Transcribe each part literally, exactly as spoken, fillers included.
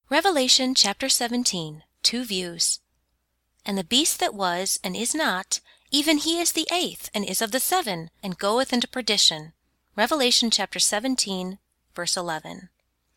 Revelation chapter seventeen, two views. And the beast that was, and is not, even he is the eighth, and is of the seven, and goeth into perdition. Revelation chapter seventeen, verse eleven.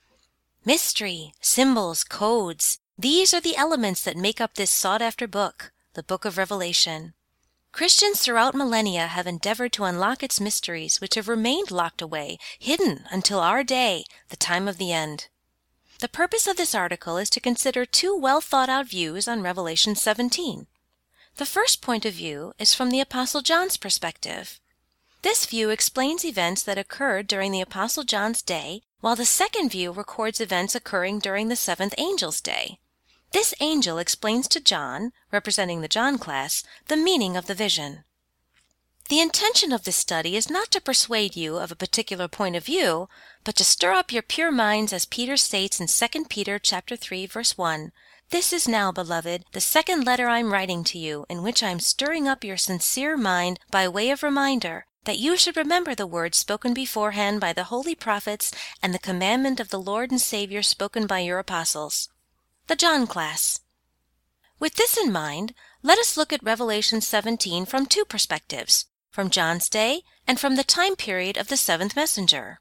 Mystery, symbols, codes, these are the elements that make up this sought-after book, the book of Revelation. Christians throughout millennia have endeavored to unlock its mysteries, which have remained locked away, hidden until our day, the time of the end. The purpose of this article is to consider two well-thought-out views on Revelation seventeen. The first point of view is from the Apostle John's perspective. This view explains events that occurred during the Apostle John's day, while the second view records events occurring during the seventh angel's day. This angel explains to John, representing the John class, the meaning of the vision. The intention of this study is not to persuade you of a particular point of view, but to stir up your pure minds, as Peter states in Second Peter chapter three, verse one. This is now, beloved, the second letter I am writing to you, in which I am stirring up your sincere mind by way of reminder, that you should remember the words spoken beforehand by the holy prophets and the commandment of the Lord and Savior spoken by your apostles. The John class. With this in mind, let us look at Revelation seventeen from two perspectives, from John's day and from the time period of the seventh messenger.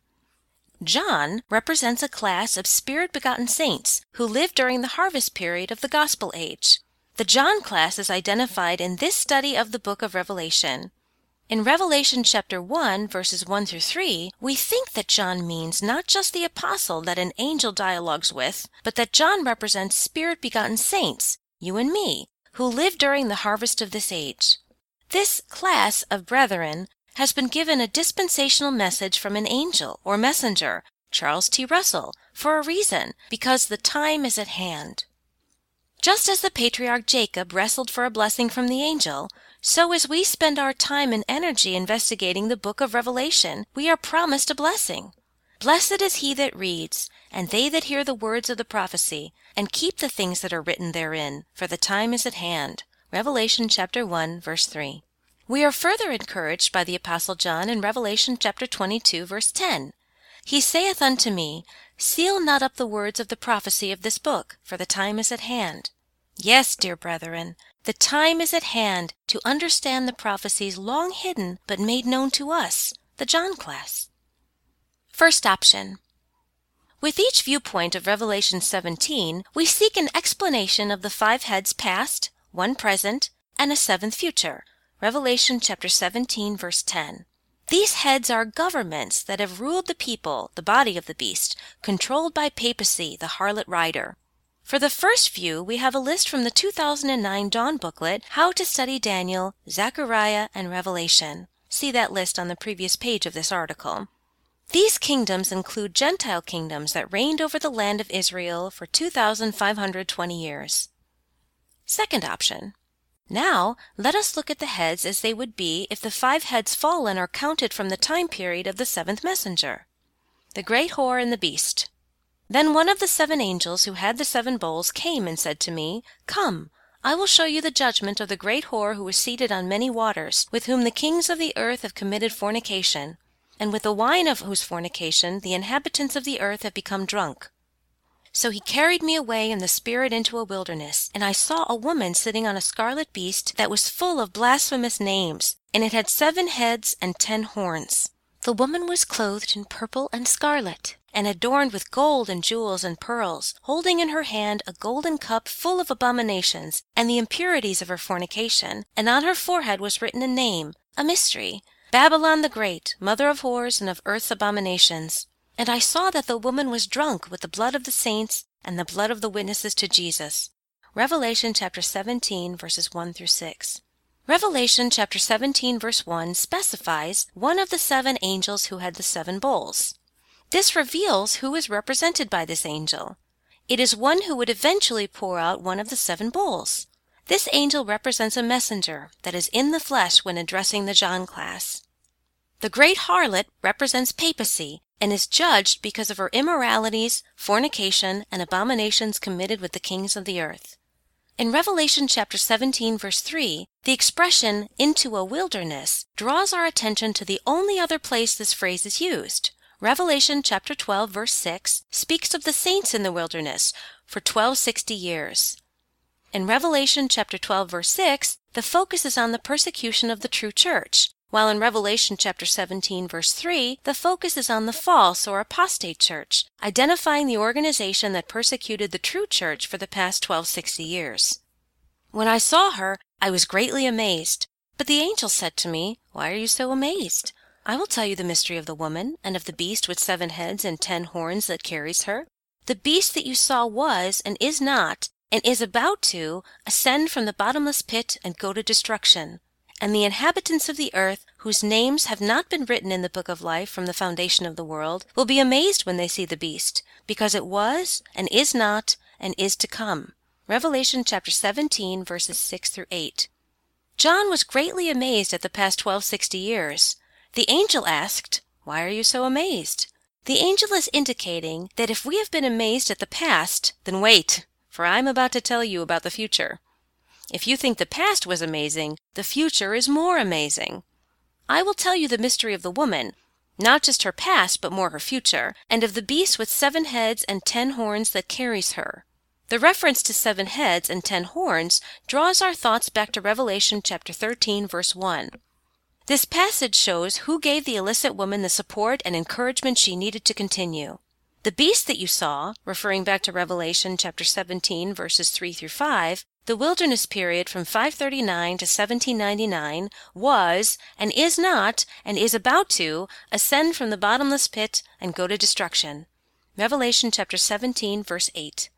John represents a class of Spirit-begotten saints who lived during the harvest period of the Gospel age. The John class is identified in this study of the book of Revelation. In Revelation chapter one, verses one through three, we think that John means not just the apostle that an angel dialogues with, but that John represents Spirit-begotten saints, you and me, who lived during the harvest of this age. This class of brethren has been given a dispensational message from an angel or messenger, Charles T. Russell, for a reason, because the time is at hand. Just as the patriarch Jacob wrestled for a blessing from the angel, so as we spend our time and energy investigating the book of Revelation, we are promised a blessing. Blessed is he that reads, and they that hear the words of the prophecy, and keep the things that are written therein, for the time is at hand. Revelation chapter one, verse three. We are further encouraged by the Apostle John in Revelation chapter twenty-two, verse ten. He saith unto me, Seal not up the words of the prophecy of this book, for the time is at hand. Yes, dear brethren, the time is at hand to understand the prophecies long hidden but made known to us, the John class. First option. With each viewpoint of Revelation seventeen, we seek an explanation of the five heads past, one present, and a seventh future. Revelation chapter seventeen, verse ten. These heads are governments that have ruled the people, the body of the beast, controlled by papacy, the harlot rider. For the first view, we have a list from the two thousand nine Dawn booklet, How to Study Daniel, Zechariah, and Revelation. See that list on the previous page of this article. These kingdoms include Gentile kingdoms that reigned over the land of Israel for two thousand five hundred twenty years. Second option. Now, let us look at the heads as they would be if the five heads fallen are counted from the time period of the seventh messenger. The great whore and the beast. Then one of the seven angels who had the seven bowls came and said to me, Come, I will show you the judgment of the great whore who is seated on many waters, with whom the kings of the earth have committed fornication, and with the wine of whose fornication the inhabitants of the earth have become drunk. So he carried me away in the spirit into a wilderness, and I saw a woman sitting on a scarlet beast that was full of blasphemous names, and it had seven heads and ten horns. The woman was clothed in purple and scarlet, and adorned with gold and jewels and pearls, holding in her hand a golden cup full of abominations and the impurities of her fornication, and on her forehead was written a name, a mystery, Babylon the Great, mother of whores and of earth's abominations. And I saw that the woman was drunk with the blood of the saints and the blood of the witnesses to Jesus. Revelation chapter seventeen, verses one through six. Revelation chapter seventeen, verse one specifies one of the seven angels who had the seven bowls. This reveals who is represented by this angel. It is one who would eventually pour out one of the seven bowls. This angel represents a messenger that is in the flesh when addressing the John class. The great harlot represents papacy and is judged because of her immoralities, fornication, and abominations committed with the kings of the earth. In Revelation chapter seventeen, verse three, the expression, into a wilderness, draws our attention to the only other place this phrase is used, Revelation chapter twelve, verse six, speaks of the saints in the wilderness for twelve sixty years. In Revelation chapter twelve, verse six, the focus is on the persecution of the true church, while in Revelation chapter seventeen, verse three, the focus is on the false or apostate church, identifying the organization that persecuted the true church for the past twelve sixty years. When I saw her, I was greatly amazed. But the angel said to me, "Why are you so amazed? I will tell you the mystery of the woman, and of the beast with seven heads and ten horns that carries her. The beast that you saw was, and is not, and is about to, ascend from the bottomless pit and go to destruction. And the inhabitants of the earth, whose names have not been written in the book of life from the foundation of the world, will be amazed when they see the beast, because it was, and is not, and is to come." Revelation chapter seventeen, verses six through eight. John was greatly amazed at the past twelve sixty years. The angel asked, "Why are you so amazed?" The angel is indicating that if we have been amazed at the past, then wait, for I am about to tell you about the future. If you think the past was amazing, the future is more amazing. I will tell you the mystery of the woman, not just her past, but more her future, and of the beast with seven heads and ten horns that carries her. The reference to seven heads and ten horns draws our thoughts back to Revelation chapter thirteen, verse one. This passage shows who gave the illicit woman the support and encouragement she needed to continue. The beast that you saw, referring back to Revelation chapter seventeen, verses three through five, the wilderness period from five thirty-nine to seventeen ninety-nine, was, and is not, and is about to, ascend from the bottomless pit and go to destruction. Revelation chapter seventeen, verse eight.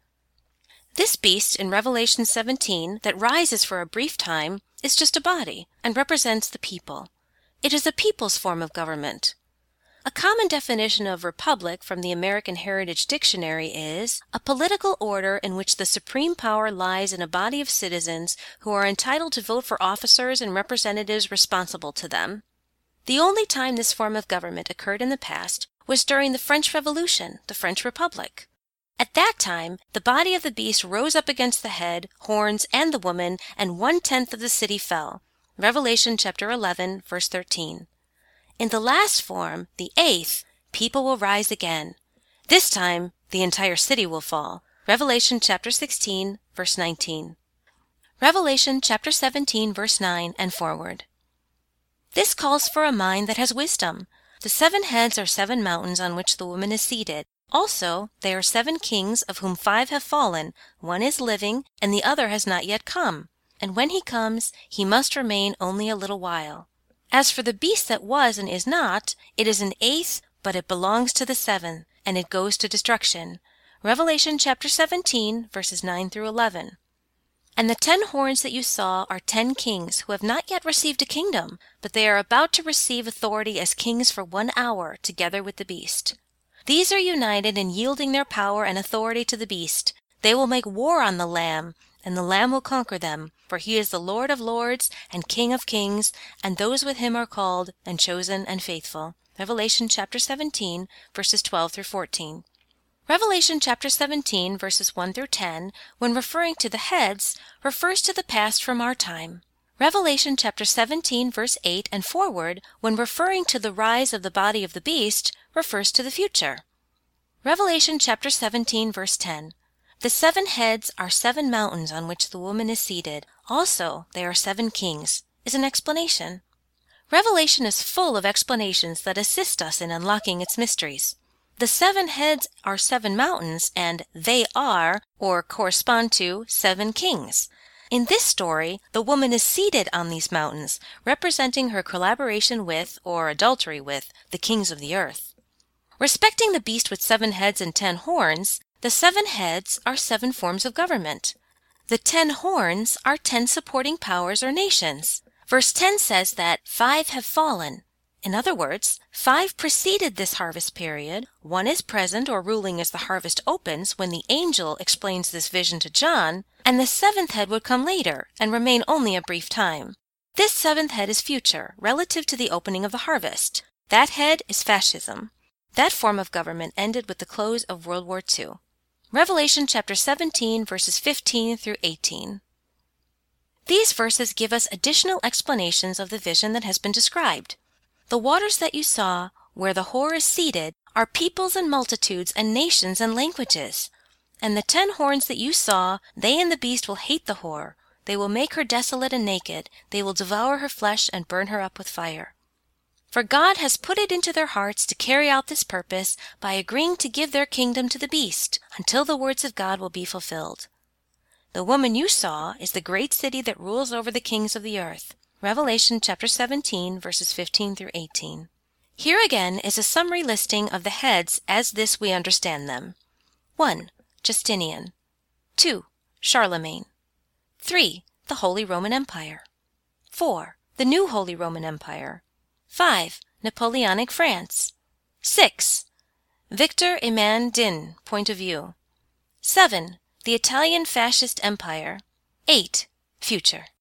This beast in Revelation seventeen that rises for a brief time is just a body and represents the people. It is a people's form of government. A common definition of republic from the American Heritage Dictionary is a political order in which the supreme power lies in a body of citizens who are entitled to vote for officers and representatives responsible to them. The only time this form of government occurred in the past was during the French Revolution, the French Republic. At that time, the body of the beast rose up against the head, horns, and the woman, and one-tenth of the city fell. Revelation chapter eleven, verse thirteen. In the last form, the eighth, people will rise again. This time, the entire city will fall. Revelation chapter sixteen, verse nineteen. Revelation chapter seventeen, verse nine, and forward. This calls for a mind that has wisdom. The seven heads are seven mountains on which the woman is seated. Also, they are seven kings, of whom five have fallen. One is living, and the other has not yet come. And when he comes, he must remain only a little while. As for the beast that was and is not, it is an eighth, but it belongs to the seven, and it goes to destruction. Revelation chapter seventeen, verses nine through eleven. And the ten horns that you saw are ten kings who have not yet received a kingdom, but they are about to receive authority as kings for one hour, together with the beast. These are united in yielding their power and authority to the beast. They will make war on the Lamb, and the Lamb will conquer them, for he is the Lord of lords and King of kings, and those with him are called and chosen and faithful. Revelation chapter seventeen, verses twelve through fourteen. Revelation chapter seventeen, verses one through ten, when referring to the heads, refers to the past from our time. Revelation chapter seventeen, verse eight and forward, when referring to the rise of the body of the beast, refers to the future. Revelation chapter seventeen, verse ten. The seven heads are seven mountains on which the woman is seated. Also, they are seven kings, is an explanation. Revelation is full of explanations that assist us in unlocking its mysteries. The seven heads are seven mountains, and they are, or correspond to, seven kings. In this story, the woman is seated on these mountains, representing her collaboration with, or adultery with, the kings of the earth. Respecting the beast with seven heads and ten horns, the seven heads are seven forms of government. The ten horns are ten supporting powers or nations. Verse ten says that five have fallen. In other words, five preceded this harvest period, one is present or ruling as the harvest opens when the angel explains this vision to John, and the seventh head would come later and remain only a brief time. This seventh head is future, relative to the opening of the harvest. That head is fascism. That form of government ended with the close of World War Two. Revelation chapter seventeen, verses fifteen through eighteen. These verses give us additional explanations of the vision that has been described. The waters that you saw, where the whore is seated, are peoples and multitudes and nations and languages. And the ten horns that you saw, they and the beast will hate the whore. They will make her desolate and naked. They will devour her flesh and burn her up with fire. For God has put it into their hearts to carry out this purpose by agreeing to give their kingdom to the beast until the words of God will be fulfilled. The woman you saw is the great city that rules over the kings of the earth. Revelation chapter seventeen, verses fifteen through eighteen. Here again is a summary listing of the heads as this we understand them. one. Justinian. two. Charlemagne. three. The Holy Roman Empire. four. The New Holy Roman Empire. five. Napoleonic France. six. Victor Eman Din point of view. seven. The Italian Fascist Empire. eight. Future.